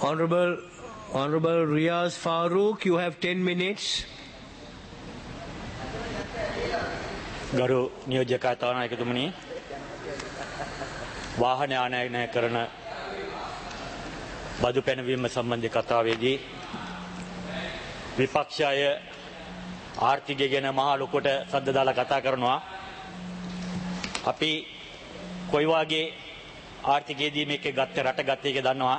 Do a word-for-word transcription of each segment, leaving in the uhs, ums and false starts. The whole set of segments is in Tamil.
Honorable, Honorable Riaz Farooq, you have ten minutes. ගරු නියෝජක තානායකතුමනි වාහන ආනයනය කරන බදු පැනවීම සම්බන්ධ කතාවේදී විපක්ෂය ආර්ථිකය ගැන මහා ලොකුට සද්ද දාලා කතා කරනවා. අපි කොයි වගේ ආර්ථිකයේදී මේක ගත්ත රට ගත්ත එක දන්නවා.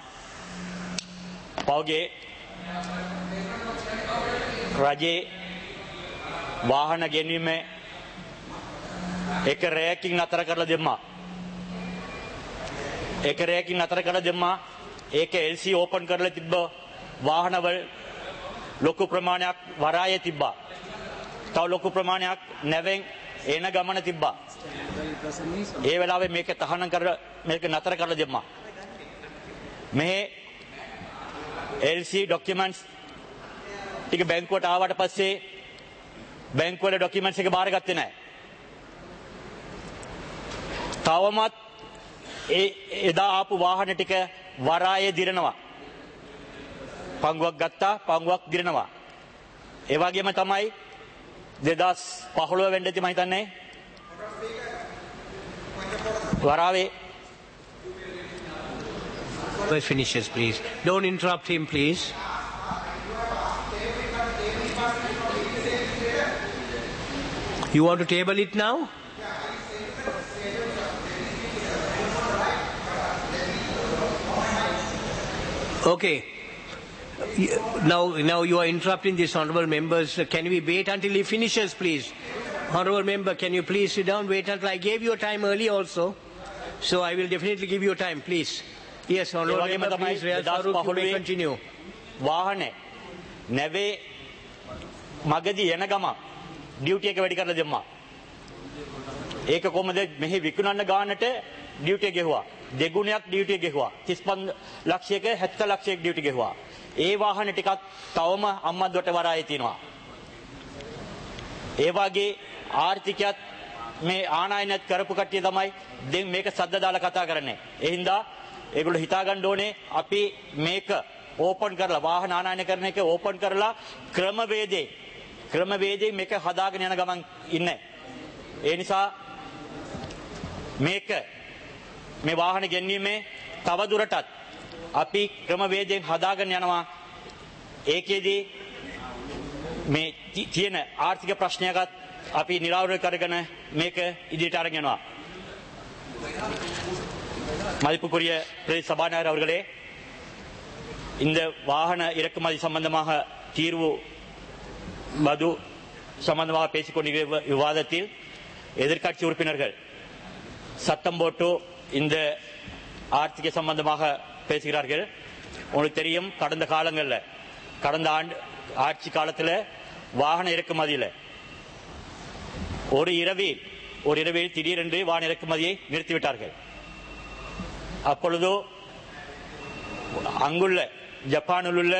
පෞගේ රජයේ වාහන ගෙන්වීම එක රැයකින් අතර කරලා දෙම්මා. එක රැයකින් අතර කරලා දෙම්මා. ඒක එල් සී ඕපන් කරලා තිබ්බ වාහනවල ලොකු ප්‍රමාණයක් වරායේ තිබ්බා. තව ලොකු ප්‍රමාණයක් නැවෙන් එන ගමන තිබ්බා. ඒ වෙලාවේ මේක තහනම් කර මේක නතර කරලා දෙම්මා. මේ එල් සී ડોකියුමන්ට්ස් ටික බැංකුවට ආවට පස්සේ බැංකුවල ડોකියුමන්ට්ස් එක බාරගත්තේ නැහැ. තවමත් ඒ එදා ආපු වාහන ටික වරායේ දිරනවා. පංගුවක් ගත්තා පංගුවක් දිරනවා. ඒ වගේම තමයි දෙදහස් පහළොව වෙනිදාදී මම හිතන්නේ වරාවේ First finishes, please. Don't interrupt him, please. You want to table it now? Okay. Now, now you are interrupting this honourable members. Can we wait until he finishes, please? Honourable member, can you please sit down? Wait until I gave you time early also. So I will definitely give you time, please. Yes, honourable member, please. Riaz Farooq, you may continue. වාහනේ නැවේ මගදී එන ගම ඩියුටි එක වැඩි කරලා දෙම්මා. ඒක කොහමද මෙහි විකුණන්න ගානට ඩියුටි එක ගෙහුවා. දෙගුණයක් ඩියුටි එක ගෙහුවා. තිස් පන්දහ ලක්ෂයක හැත්තෑ ලක්ෂයක ඩියුටි ගෙහුවා. ඒ වාහන ටිකත් තවම අම්මද්දොට වරායේ තියෙනවා. ඒ වගේ ආර්ථිකයත් මේ ආනයනත් කරපු කට්ටිය තමයි දැන් මේක සද්ද දාලා කතා කරන්නේ. ඒ හින්දා ඒගොල්ලෝ හිතා ගන්න ඕනේ අපි මේක ඕපන් කරලා වාහන ආනයනය කරන එක ඕපන් කරලා ක්‍රමවේදේ ක්‍රමවේදයෙන් මේක හදාගෙන යන ගමන් ඉන්නේ. ඒ නිසා මේක මේ වාහන ගෙන්වීමේ තව දුරටත් අපි ක්‍රමවේදයෙන් හදාගෙන යනවා. ඒකෙදී මේ තියෙන ආර්ථික ප්‍රශ්නයකට අපි නිරාවරණය කරගෙන මේක ඉදිරියට අරගෙන යනවා. மதிப்புக்குரிய பிரதேச சபாநாயகர் அவர்களே, இந்த வாகன இறக்குமதி சம்பந்தமாக தீர்வு மது சம்பந்தமாக பேசிக்கொண்டிருக்கிற விவாதத்தில் எதிர்க்கட்சி உறுப்பினர்கள் சத்தம் போட்டு இந்த ஆர்த்திக சம்பந்தமாக பேசுகிறார்கள். உங்களுக்கு தெரியும், கடந்த காலங்களில் கடந்த ஆண்டு ஆட்சி காலத்தில் வாகன இறக்குமதியில் ஒரு இரவில் ஒரு இரவில் திடீரென்று வாகன இறக்குமதியை நிறுத்திவிட்டார்கள். அப்பொழுது அங்குள்ள ஜப்பானில் உள்ள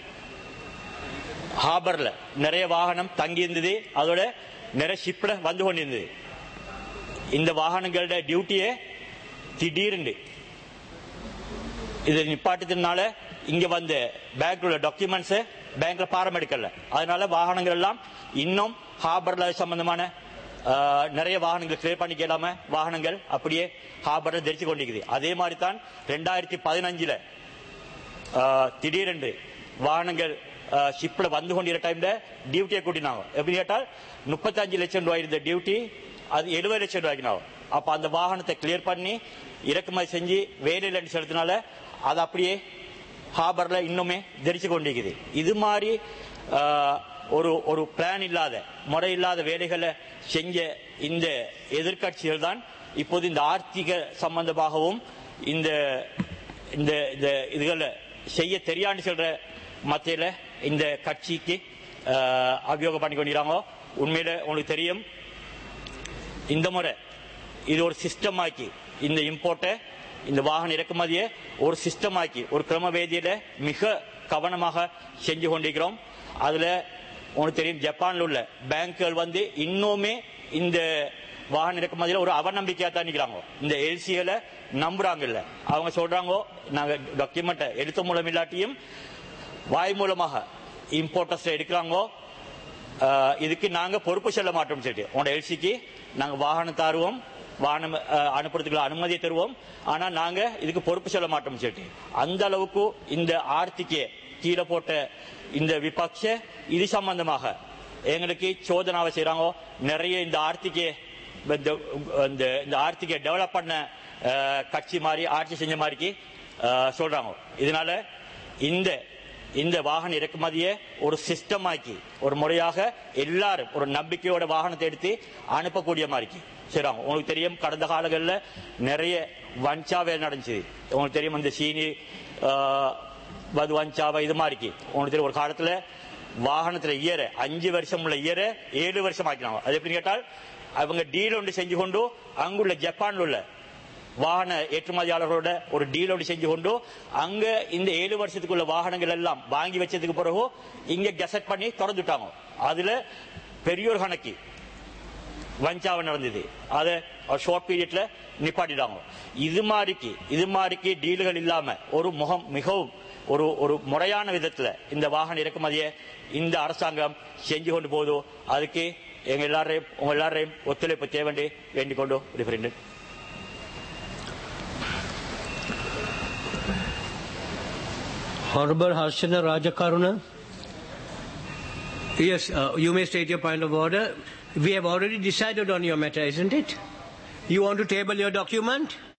ஹார்பர்ல நிறைய வாகனம் தங்கி இருந்தது. அதோட நிறைய ஷிப்ல வந்து கொண்டிருந்தது. இந்த வாகனங்களோட டியூட்டியை திடீர்னு இதை நிப்பாட்டத்தினால இங்க வந்த பேங்க்ல உள்ள டாக்குமெண்ட்ஸ் பேங்க்ல பாரம் எடுக்கல. அதனால வாகனங்கள் எல்லாம் இன்னும் ஹார்பர்ல சம்பந்தமான நிறைய வாகனங்கள் கிளியர் பண்ணி கேளாம வாகனங்கள் அப்படியே ஹார்பர்ல தெரிச்சு கொண்டிருக்குது. அதே மாதிரி தான் ரெண்டாயிரத்தி பதினஞ்சுல திடீரென்று வாகனங்கள் ஷிப்ல வந்து கொண்டிருக்கிற டைம்ல டியூட்டியை கூட்டினாங்க. எப்படி கேட்டால் முப்பத்தஞ்சு லட்சம் ரூபாய் இருந்த டியூட்டி அது எழுபது லட்சம் ரூபாய்க்கு. அப்ப அந்த வாகனத்தை கிளியர் பண்ணி இறக்குமதி செஞ்சு வேலையில் செலுத்தினால அது அப்படியே ஹார்பர்ல இன்னுமே தெரிச்சு கொண்டிருக்குது. இது மாதிரி ஒரு ஒரு பிளான் இல்லாத முறை இல்லாத வேலைகளை செஞ்ச இந்த எதிர்கட்சிகள் தான் இப்போது இந்த ஆர்த்திக சம்பந்தமாகவும் இந்த இந்த இதுகளை செய்ய தெரியான்னு சொல்ற மத்தியில இந்த கட்சிக்கு அபியோகம் பண்ணி கொண்டிருக்காங்க. உண்மையில உங்களுக்கு தெரியும், இந்த முறை இது ஒரு சிஸ்டம் ஆக்கி இந்த இம்போர்ட்டை இந்த வாகன இறக்குமதியை ஒரு சிஸ்டம் ஆக்கி ஒரு கிரமவேதியில மிக கவனமாக செஞ்சு கொண்டிருக்கிறோம். அதுல உங்களுக்கு தெரியும், ஜப்பான்ல உள்ள பேங்குகள் வந்து இன்னுமே இந்த வாகன இறக்குமதியில ஒரு அவநம்பிக்கையா தான் நிக்கிறாங்க. இந்த எல்சிகளை நம்புறாங்க இல்ல, அவங்க சொல்றாங்க நாங்க டாக்குமெண்ட் எழுத்து மூலம் இல்லாட்டியும் வாய் மூலமாக இம்போர்ட்டர்ஸ் எடுக்கிறாங்க, இதுக்கு நாங்க பொறுப்பு செல்ல மாட்டோம் சொல்லிட்டு உங்களோட எல்சிக்கு நாங்க வாகனம் தருவோம், வாகனம் அனுப்புறதுக்கு அனுமதியை தருவோம், ஆனா நாங்க இதுக்கு பொறுப்பு செல்ல மாட்டோம் சொல்லிட்டு அந்த அளவுக்கு இந்த ஆர்த்திக்கே கீழே போட்ட இந்த விபக்ஷ இது சம்பந்தமாக எங்களுக்கு சோதனாவை செய்யறாங்க. நிறைய இந்த ஆர்த்திக்கே இந்த ஆர்த்திக்கை டெவலப் பண்ண கட்சி மாதிரி ஆட்சி செஞ்ச மாதிரி சொல்றாங்க. இதனால இந்த இந்த வாகன இறக்குமதியை ஒரு சிஸ்டம் ஆக்கி ஒரு முறையாக எல்லாரும் ஒரு நம்பிக்கையோட வாகனத்தை எடுத்து அனுப்பக்கூடிய மாதிரி செய்றாங்க. உங்களுக்கு தெரியும் கடந்த காலங்களில் நிறைய வஞ்சாவே நடந்துச்சு. உங்களுக்கு தெரியும் இந்த சீனி வது வஞ்சாவை இது மாதிரி உங்களுக்கு தெரியும் ஒரு காலத்துல வாகனத்துல இயற அஞ்சு வருஷம் உள்ள இயற ஏழு வருஷம் ஆக்கினாங்க. அது எப்படின்னு கேட்டால் அவங்க டீல் ஒன்று செஞ்சு கொண்டு அங்குள்ள ஜப்பான்ல உள்ள வாகன ஏற்றுமதியாளர்களோட ஒரு டீல் ஒன்று செஞ்சு கொண்டு அங்க இந்த ஏழு வருஷத்துக்குள்ள வாகனங்கள் எல்லாம் வாங்கி வச்சதுக்கு பிறகு இங்க கெசட் பண்ணி திறந்துட்டாங்க. அதுல பெரிய ஒரு கணக்கு வஞ்சாவை நடந்தது, அதை ஷார்ட் பீரியட்ல நிப்பாட்டிட்டாங்க. இது மாதிரிக்கு இது மாதிரிக்கு டீல்கள் இல்லாம ஒரு முகம் மிகவும் ஒரு ஒரு முறையான விதத்துல இந்த வாகன இறக்குமதியை இந்த அரசாங்கம் செஞ்சு கொண்டு போதும். அதுக்கு எங்க எல்லாரையும் உங்க எல்லாரையும் ஒத்துழைப்பு தேவை வேண்டிக் கொண்டு ரிஃபரண்ட். Honorable Harshana Rajakaruna. Yes, uh, you may state your point of order. We have already decided on your matter, isn't it? You want to table your document?